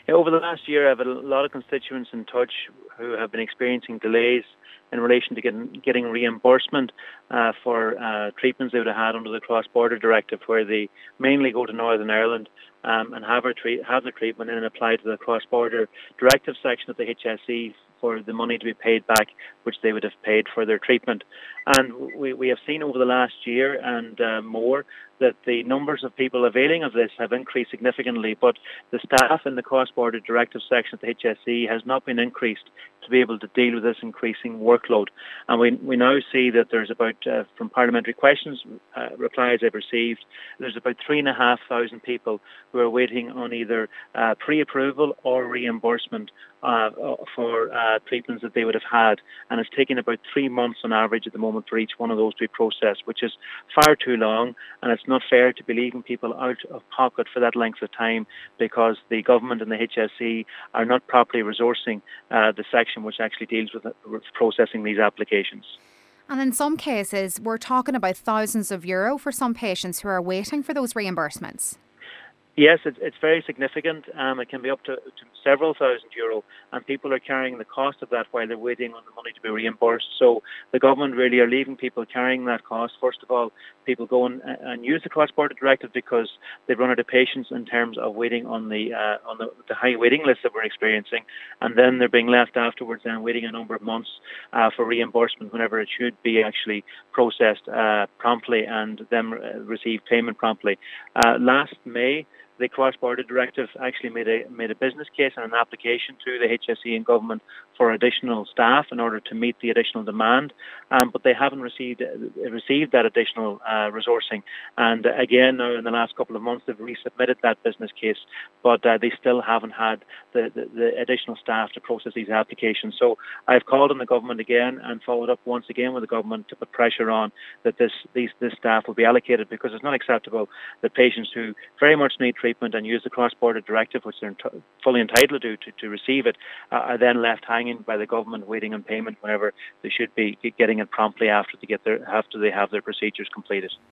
Over the last year, I've had a lot of constituents in touch who have been experiencing delays in relation to getting reimbursement for treatments they would have had under the cross-border directive, where they mainly go to Northern Ireland and have the treatment and apply to the cross-border directive section of the HSE for the money to be paid back, which they would have paid for their treatment. And we have seen over the last year and more that the numbers of people availing of this have increased significantly, but the staff in the cross-border directive section of the HSE has not been increased to be able to deal with this increasing workload. And we now see that there's about, from parliamentary questions, replies I've received, there's about 3,500 people who are waiting on either pre-approval or reimbursement for treatments that they would have had. And it's taking about 3 months on average at the moment for each one of those to be processed, which is far too long, and it's not fair to be leaving people out of pocket for that length of time because the government and the HSE are not properly resourcing the section which actually deals with processing these applications. And in some cases, we're talking about thousands of euro for some patients who are waiting for those reimbursements. Yes, it's very significant. It can be up to several thousand euro, and people are carrying the cost of that while they're waiting on the money to be reimbursed. So the government really are leaving people carrying that cost. First of all, people go and use the cross-border directive because they've run out of patience in terms of waiting on the high waiting list that we're experiencing, and then they're being left afterwards and waiting a number of months for reimbursement whenever it should be actually processed promptly and then receive payment promptly. Last May, the cross-border directive actually made a business case and an application to the HSE and government for additional staff in order to meet the additional demand, but they haven't received that additional resourcing. And again, now in the last couple of months, they've resubmitted that business case, but they still haven't had the additional staff to process these applications. So I've called on the government again and followed up once again with the government to put pressure on that this staff will be allocated, because it's not acceptable that patients who very much need treatment and use the cross-border directive, which they're fully entitled to receive it, are then left hanging by the government waiting on payment whenever they should be getting it promptly after they have their procedures completed.